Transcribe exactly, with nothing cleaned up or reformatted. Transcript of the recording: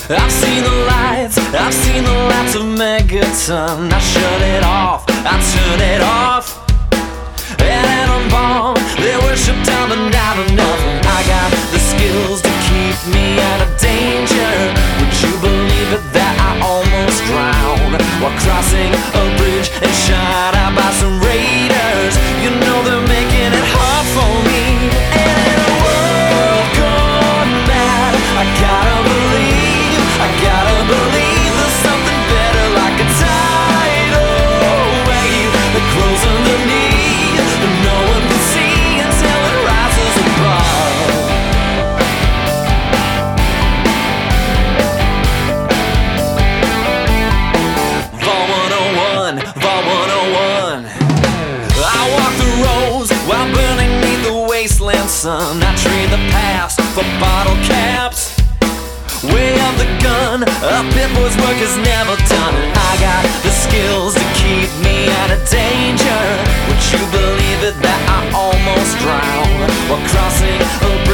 I've seen the lights, I've seen the lights of Megaton. I shut it off, I turn it off. And I'm born, they worship time and not enough. And I got the skills to keep me out of danger. Would you believe it that I almost drowned while crossing a bridge and shot out by some raiders? You know they're making it hard for me. And in a world gone mad, I gotta believe, I gotta believe there's something better, like a tidal wave that grows underneath, that no one can see until it rises above. Vol one oh one, Vol one oh one. I walk the roads while burning neath the wasteland sun. I trade the past for bottle caps. Way up the gun, a pit boy's work is never done. And I got the skills to keep me out of danger. Would you believe it that I almost drowned while crossing a